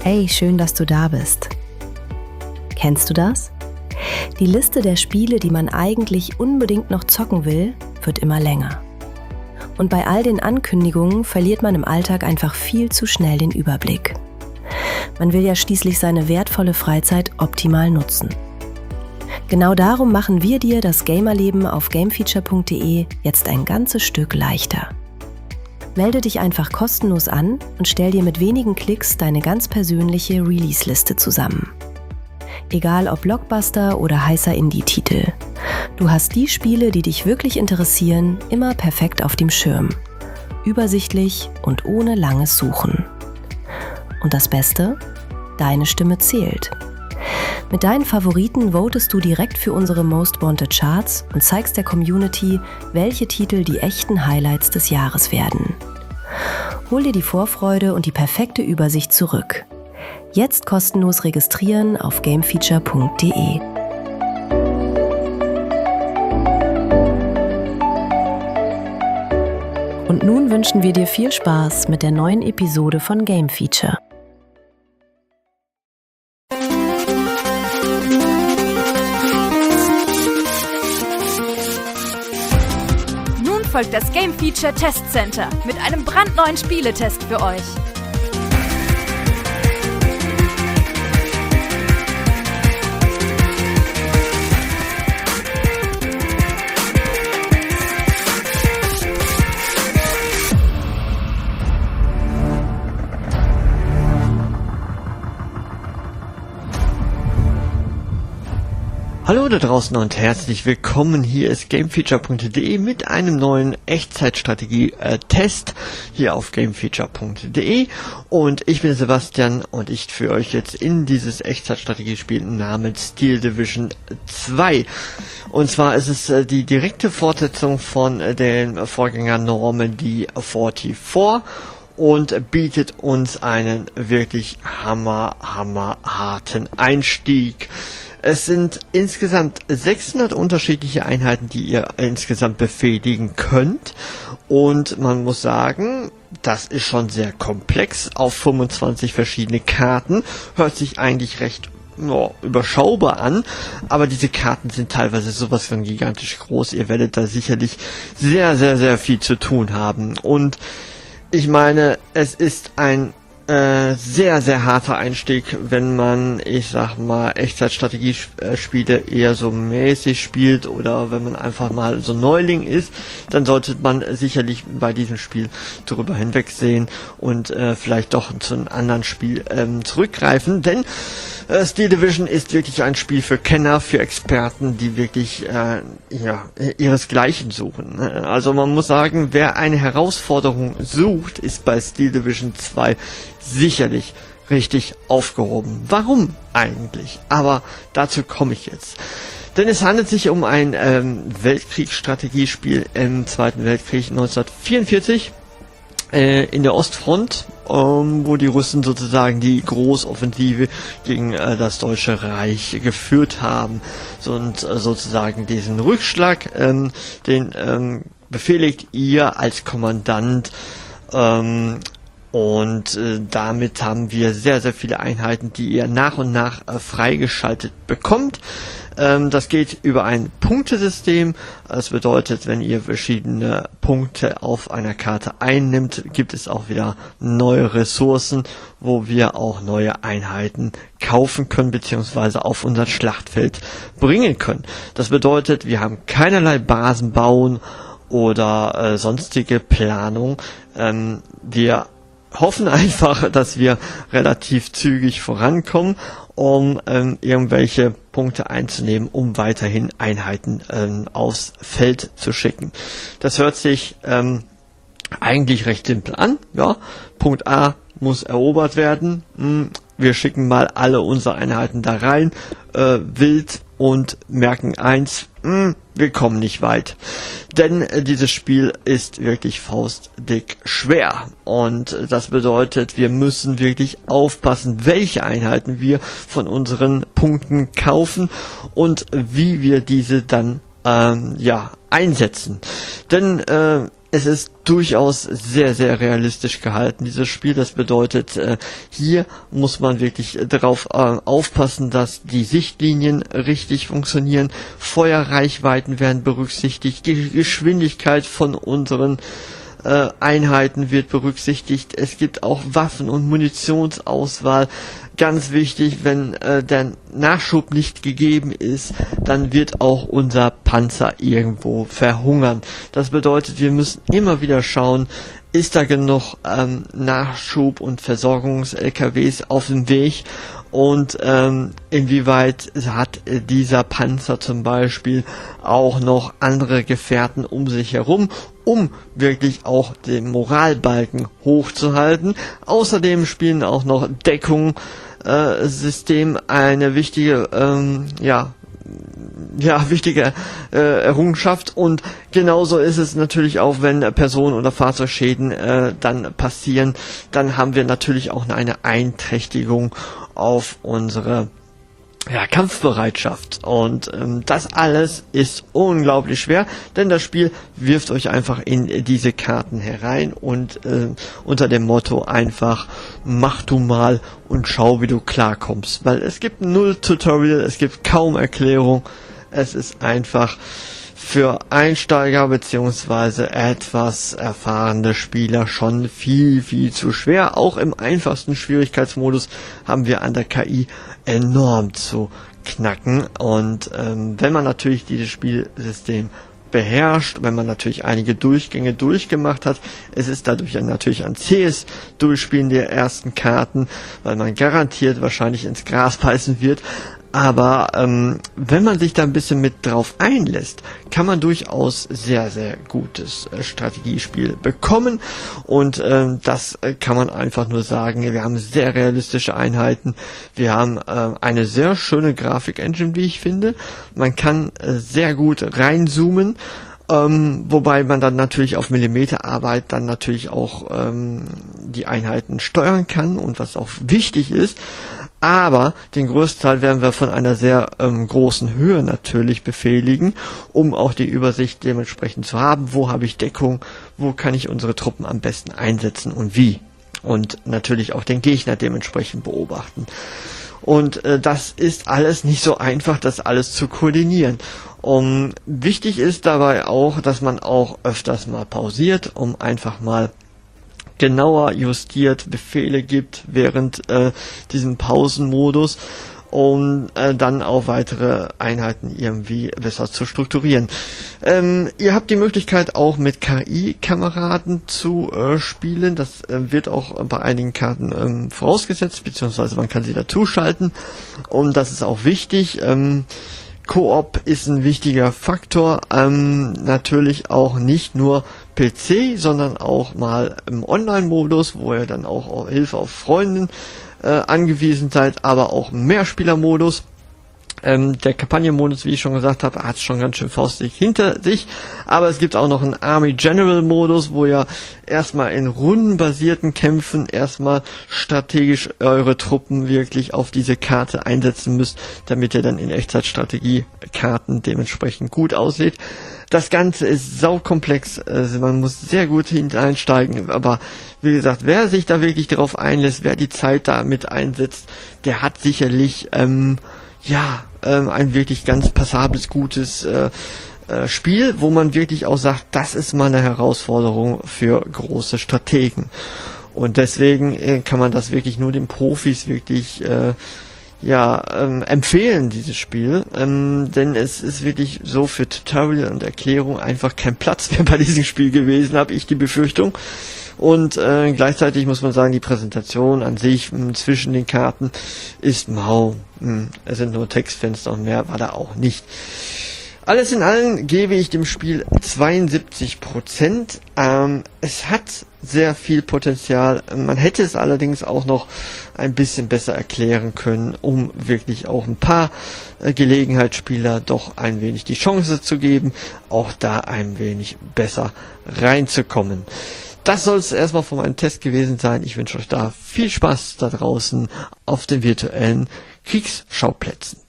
Hey, schön, dass du da bist. Kennst du das? Die Liste der Spiele, die man eigentlich unbedingt noch zocken will, wird immer länger. Und bei all den Ankündigungen verliert man im Alltag einfach viel zu schnell den Überblick. Man will ja schließlich seine wertvolle Freizeit optimal nutzen. Genau darum machen wir dir das Gamerleben auf gamefeature.de jetzt ein ganzes Stück leichter. Melde dich einfach kostenlos an und stell dir mit wenigen Klicks deine ganz persönliche Release-Liste zusammen. Egal ob Blockbuster oder heißer Indie-Titel. Du hast die Spiele, die dich wirklich interessieren, immer perfekt auf dem Schirm. Übersichtlich und ohne langes Suchen. Und das Beste? Deine Stimme zählt. Mit deinen Favoriten votest du direkt für unsere Most Wanted Charts und zeigst der Community, welche Titel die echten Highlights des Jahres werden. Hol dir die Vorfreude und die perfekte Übersicht zurück. Jetzt kostenlos registrieren auf gamefeature.de. Und nun wünschen wir dir viel Spaß mit der neuen Episode von Game Feature. Nun folgt das Game Feature Test Center mit einem brandneuen Spieletest für euch. Hallo da draußen und herzlich willkommen. Hier ist gamefeature.de mit einem neuen Echtzeitstrategie-Test hier auf gamefeature.de und ich bin Sebastian und ich führe euch jetzt in dieses Echtzeitstrategiespiel namens Steel Division 2. Und zwar ist es die direkte Fortsetzung von den Vorgängern Normandy 44 und bietet uns einen wirklich hammerharten Einstieg. Es sind insgesamt 600 unterschiedliche Einheiten, die ihr insgesamt befehligen könnt. Und man muss sagen, das ist schon sehr komplex auf 25 verschiedene Karten. Hört sich eigentlich recht überschaubar an, aber diese Karten sind teilweise sowas von gigantisch groß. Ihr werdet da sicherlich sehr, sehr, sehr viel zu tun haben. Und ich meine, es ist ein sehr, sehr harter Einstieg, wenn man, ich sag mal, Echtzeitstrategiespiele eher so mäßig spielt oder wenn man einfach mal so Neuling ist, dann sollte man sicherlich bei diesem Spiel drüber hinwegsehen und vielleicht doch zu einem anderen Spiel zurückgreifen, denn Steel Division ist wirklich ein Spiel für Kenner, für Experten, die wirklich ihresgleichen suchen. Also man muss sagen, wer eine Herausforderung sucht, ist bei Steel Division 2 sicherlich richtig aufgehoben. Warum eigentlich? Aber dazu komme ich jetzt. Denn es handelt sich um ein Weltkriegsstrategiespiel im Zweiten Weltkrieg 1944 in der Ostfront, wo die Russen sozusagen die Großoffensive gegen das Deutsche Reich geführt haben. Und sozusagen diesen Rückschlag, den befehligt ihr als Kommandant, und damit haben wir sehr, sehr viele Einheiten, die ihr nach und nach freigeschaltet bekommt. Das geht über ein Punktesystem. Das bedeutet, wenn ihr verschiedene Punkte auf einer Karte einnimmt, gibt es auch wieder neue Ressourcen, wo wir auch neue Einheiten kaufen können, beziehungsweise auf unser Schlachtfeld bringen können. Das bedeutet, wir haben keinerlei Basen bauen oder sonstige Planung. Wir hoffen einfach, dass wir relativ zügig vorankommen, um irgendwelche Punkte einzunehmen, um weiterhin Einheiten aufs Feld zu schicken. Das hört sich eigentlich recht simpel an. Ja, Punkt A muss erobert werden. Wir schicken mal alle unsere Einheiten da rein, wild, und merken eins, wir kommen nicht weit. Denn dieses Spiel ist wirklich faustdick schwer. Und das bedeutet, wir müssen wirklich aufpassen, welche Einheiten wir von unseren Punkten kaufen und wie wir diese dann einsetzen. Denn es ist durchaus sehr, sehr realistisch gehalten, dieses Spiel. Das bedeutet, hier muss man wirklich darauf aufpassen, dass die Sichtlinien richtig funktionieren, Feuerreichweiten werden berücksichtigt, die Geschwindigkeit von unseren Einheiten wird berücksichtigt. Es gibt auch Waffen- und Munitionsauswahl. Ganz wichtig, wenn der Nachschub nicht gegeben ist, dann wird auch unser Panzer irgendwo verhungern. Das bedeutet, wir müssen immer wieder schauen, ist da genug Nachschub und Versorgungs-LKWs auf dem Weg und inwieweit hat dieser Panzer zum Beispiel auch noch andere Gefährten um sich herum, um wirklich auch den Moralbalken hochzuhalten. Außerdem spielen auch noch Deckung System eine wichtige wichtige Errungenschaft, und genauso ist es natürlich auch, wenn Personen- oder Fahrzeugschäden dann passieren, dann haben wir natürlich auch eine Einträchtigung auf unsere Kampfbereitschaft, und das alles ist unglaublich schwer, denn das Spiel wirft euch einfach in diese Karten herein und unter dem Motto einfach, mach du mal und schau, wie du klarkommst, weil es gibt null Tutorial, es gibt kaum Erklärung, es ist einfach für Einsteiger bzw. etwas erfahrene Spieler schon viel, viel zu schwer. Auch im einfachsten Schwierigkeitsmodus haben wir an der KI enorm zu knacken. Und wenn man natürlich dieses Spielsystem beherrscht, wenn man natürlich einige Durchgänge durchgemacht hat, es ist dadurch natürlich ein zähes Durchspielen der ersten Karten, weil man garantiert wahrscheinlich ins Gras beißen wird. Aber wenn man sich da ein bisschen mit drauf einlässt, kann man durchaus sehr, sehr gutes Strategiespiel bekommen. Und das kann man einfach nur sagen. Wir haben sehr realistische Einheiten. Wir haben eine sehr schöne Grafik-Engine, wie ich finde. Man kann sehr gut reinzoomen. Wobei man dann natürlich auf Millimeterarbeit dann natürlich auch die Einheiten steuern kann und was auch wichtig ist. Aber den größten Teil werden wir von einer sehr großen Höhe natürlich befehligen, um auch die Übersicht dementsprechend zu haben. Wo habe ich Deckung? Wo kann ich unsere Truppen am besten einsetzen und wie? Und natürlich auch den Gegner dementsprechend beobachten. Und das ist alles nicht so einfach, das alles zu koordinieren. Wichtig ist dabei auch, dass man auch öfters mal pausiert, um einfach mal genauer justiert Befehle gibt während diesem Pausenmodus, um dann auch weitere Einheiten irgendwie besser zu strukturieren. Ihr habt die Möglichkeit auch mit KI-Kameraden zu spielen. Das wird auch bei einigen Karten vorausgesetzt, beziehungsweise man kann sie dazuschalten, und das ist auch wichtig. Koop ist ein wichtiger Faktor, natürlich auch nicht nur PC, sondern auch mal im Online-Modus, wo ihr dann auch auf Hilfe auf Freunden angewiesen seid, aber auch Mehrspieler-Modus. Der Kampagnenmodus, wie ich schon gesagt habe, hat es schon ganz schön faustig hinter sich, aber es gibt auch noch einen Army General Modus, wo ihr erstmal in rundenbasierten Kämpfen erstmal strategisch eure Truppen wirklich auf diese Karte einsetzen müsst, damit ihr dann in Echtzeitstrategiekarten dementsprechend gut aussieht. Das Ganze ist saukomplex, also man muss sehr gut hineinsteigen, aber wie gesagt, wer sich da wirklich darauf einlässt, wer die Zeit da mit einsetzt, der hat sicherlich ein wirklich ganz passables, gutes Spiel, wo man wirklich auch sagt, das ist mal eine Herausforderung für große Strategen. Und deswegen kann man das wirklich nur den Profis wirklich empfehlen, dieses Spiel, denn es ist wirklich so für Tutorial und Erklärung einfach kein Platz mehr bei diesem Spiel gewesen, habe ich die Befürchtung. Und gleichzeitig muss man sagen, die Präsentation an sich zwischen den Karten ist mau. Es sind nur Textfenster und mehr war da auch nicht. Alles in allem gebe ich dem Spiel 72%. Es hat sehr viel Potenzial. Man hätte es allerdings auch noch ein bisschen besser erklären können, um wirklich auch ein paar Gelegenheitsspieler doch ein wenig die Chance zu geben, auch da ein wenig besser reinzukommen. Das soll es erstmal von meinem Test gewesen sein. Ich wünsche euch da viel Spaß da draußen auf den virtuellen Kriegsschauplätzen.